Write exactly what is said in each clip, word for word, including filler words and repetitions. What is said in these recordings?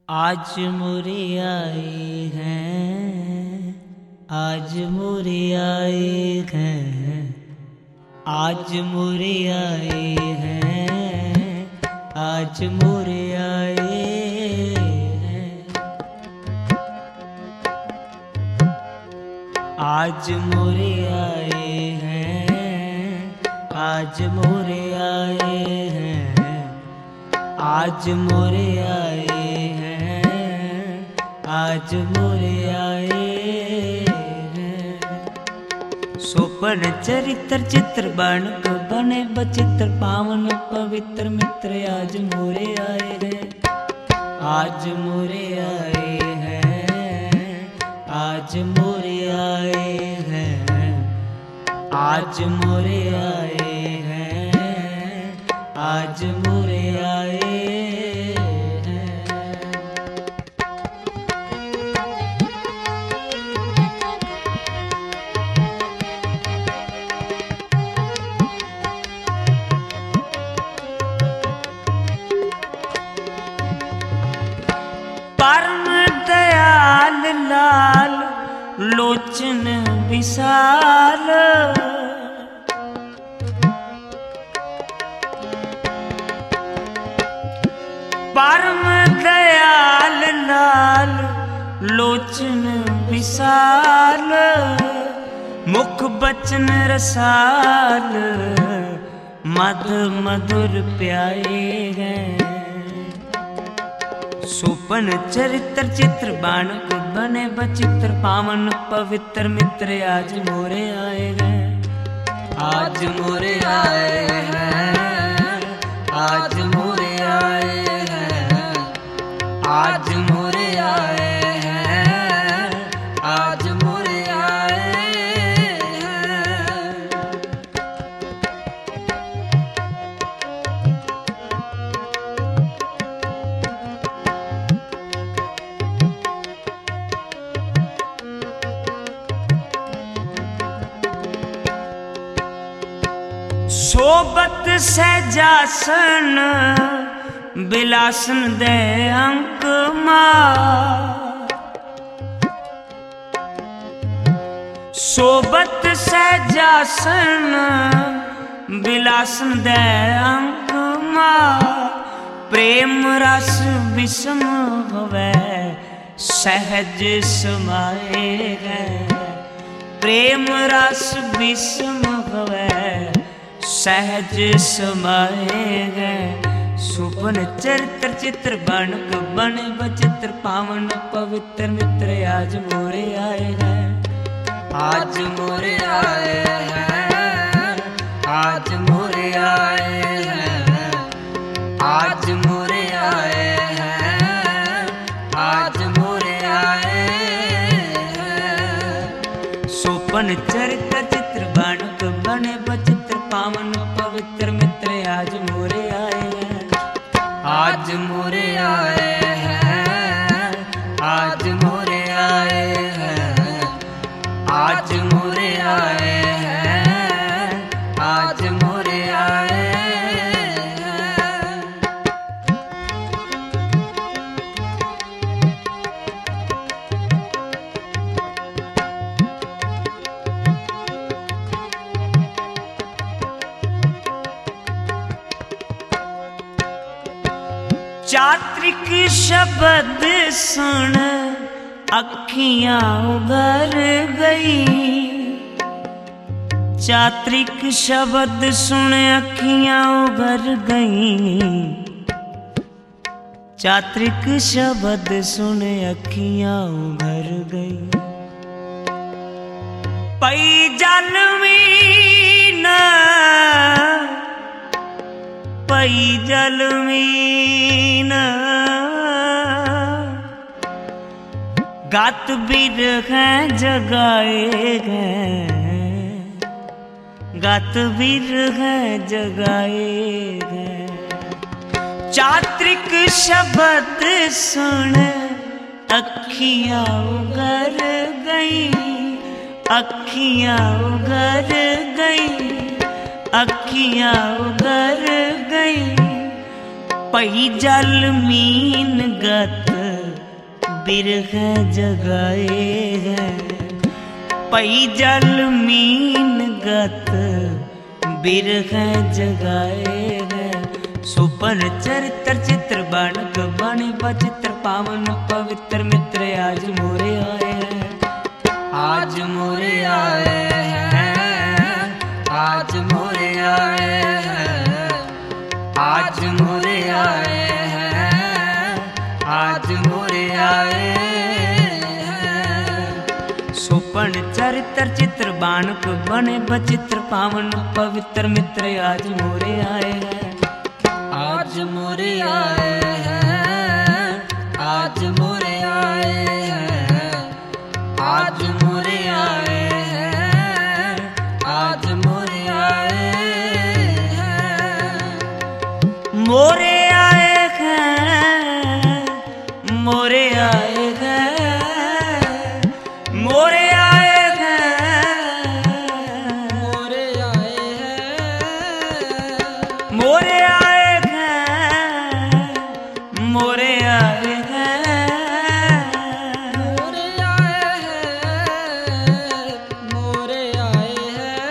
आज मोरे आए हैं, आज मोरे आए हैं, आज मोरे आए हैं, आज मोरे आए हैं, आज मोरे आए हैं, आज मोरे आए हैं, आज मोरे आए हैं, आज मोरे आए हैं। सोपन चरित्र चित्र बन बने बचित्र पावन पवित्र मित्र आज मोरे आए हैं, आज मोरे आए हैं, आज मोरे आए हैं, आज मोरे आए हैं, आज मोरे आए हैं। परम दयाल लाल लोचन विशाल, परम दयाल लाल लोचन विशाल, मुख बचन रसाल मद मधुर प्यारे हैं। सोपन चरित्र चित्र बाणक बने बचित्र पावन पवित्र मित्र आज मोरे आए हैं, आज मोरे आए हैं, आज मोरे आए हैं, आज मोरे आए हैं, आज मोरे आए हैं। सोबत सहजासन बिलासन दे अंक मार, सोबत सहजासन बिलासन दे अंक मार, प्रेम रस विषम होवे सहज समाए हैं, प्रेम रस विषम होवे सहज समाए हैं। सुपन चरित्र चित्र बनक बन बचित्र पावन पवित्र मित्र आज मोरे आए हैं, आज मोरे आए हैं, आज मोरे आए हैं, आज मोरे आए हैं, आज मोरे आए हैं। सोपन चरित्र चित्र बनक बने बचित्र पावन पवित्र मित्र आज मोरे आए हैं, आज मोरे आए हैं, आज मोरे आए हैं, आज मोरे आए हैं, आज मोरे आए हैं। चात्रिक शब्द सुन अखियां उभर गई, चात्रिक शब्द सुन अखियां उभर गई, चात्रिक शब्द सुन अखियां उभर गई। पई जल मीना पई जल मीना गात बिरह जगाए हैं, गात बिरह जगाए हैं। चात्रिक शब्द सुन अखियां उगर गई, अखियां उगर गई, अखियां उगर गई। पई जल मीन गत बिरह जगाए हैं। पई जल मीन गत बिरह जगाए हैं। सुपन चरित्र चित्र बाणक बने बचित्र पावन पवित्र मित्र आज मोरे आए हैं। आज मोरे आए हैं। आज मोरे आए हैं। आज मोरे आए हैं। आज मोरे आए हैं। सुपन चरित्र चित्र बाणक बने बचित्र पावन पवित्र मित्र आज मोरे आए हैं। आज मोरे आए हैं। आज मोरे आए हैं। आज मोरे आए हैं। आज मोरे आए हैं। मोरे आए हैं। मोरे आए हैं। मोरे आए हैं। मोरे आए हैं। मोरे आए हैं। मोरे आए हैं। मोरे आए हैं। मोरे आए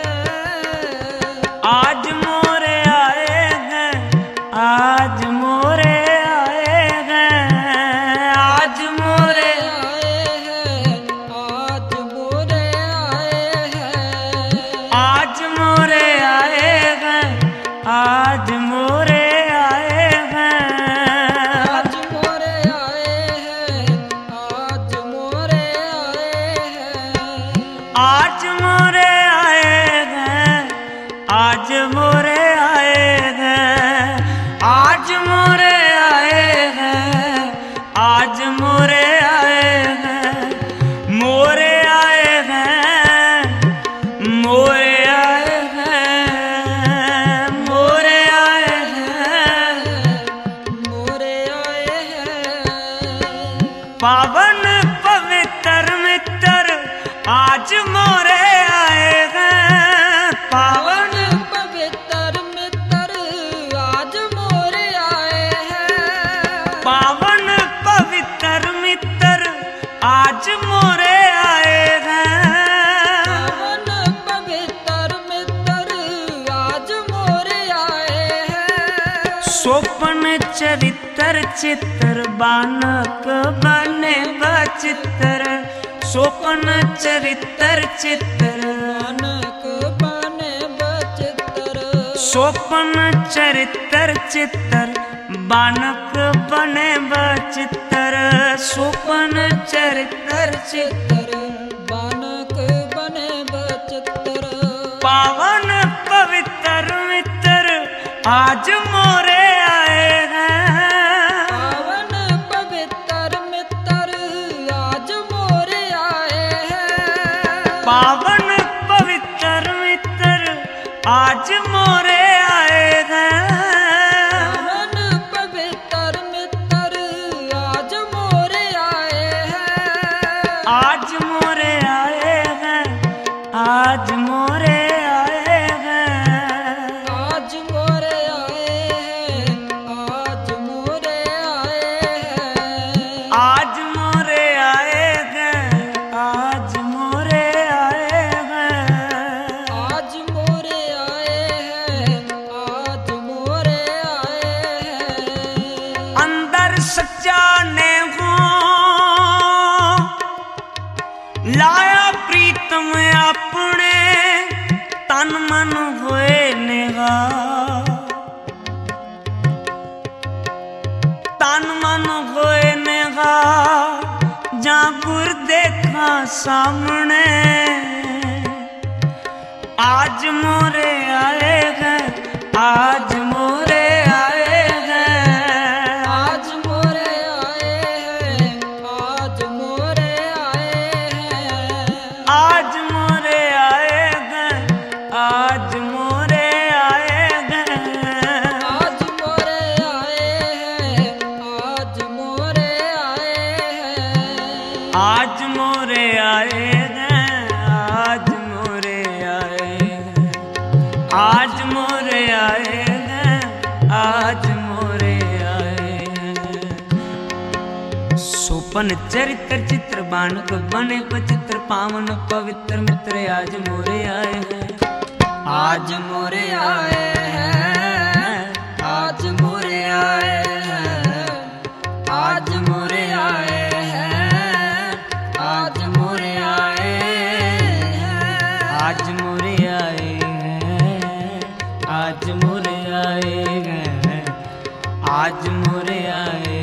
हैं। आज मोरे आए हैं। आज मोरे आए हैं। आज मोरे आए हैं। आज मोरे आए हैं। आज मोरे आए हैं। आज मोरे आए हैं। आज मोरे आए हैं। आज मोरे आए हैं। आज मोरे आए हैं। आज मोरे आए हैं। आज मोरे आए हैं। आज मोरे आए हैं। मोरे आए हैं। मोरे आए हैं। मोरे आए हैं। मोरे आए हैं। पावन पवित्र मित्र आज मोरे आए हैं। पावन पवित्र मित्र आज मोरे आए हैं। पावन पवित्र मित्र आज मोरे आए हैं। पावन पवित्र मित्र आज मोरे आए हैं। सोपन चरित्र चित्र बानक बने बचित्र। सोपन चरित्र चित्र बानक बने बचित्र। सोपन चरित्र चित्र बानक बने बचित्र। सोपन चरित्र चित्र बानक बने बचित्र। पावन पवित्र मित्र आज मोरे आए हैं। पावन पवित्र मित्र आज मोरे आए हैं। पावन पवित्र मित्र आज मोरे आए हैं। पावन पवित्र मित्र आज मोरे आए हैं। आज मोरे आए हैं। आज मोरे आए हैं। आज मोरे आए हैं। आज मोरे आए हैं। आज मोरे आए हैं। आज मोरे आए हैं। आज मोरे आए हैं। आज मोरे आए हैं। अंदर सच्चा ने हो लाया प्रीतम अपने तन मन होए नेहा। तन मन होए नेहा जागुर देखा सामने। आज मोरे आए हैं। आज मोरे आए हैं। आज मोरे आए हैं। आज मोरे आए हैं। आज मोरे आए हैं। आज मोरे आए हैं। आज मोरे आए हैं। आज मोरे आए हैं। आज मोरे आए हैं। आज मोरे आए हैं। आज मोरे आए हैं। आज मोरे आए हैं। सोपन चरित्र चित्र बानक बने पचित्र पावन पवित्र मित्र आज मोरे आए हैं, आज मोरे आए हैं, आज मोरे आए हैं, आज मोरे आए हैं, आज मोरे आए हैं, आज मोरे आए हैं, आज मोरे आए हैं, आज मोरे आए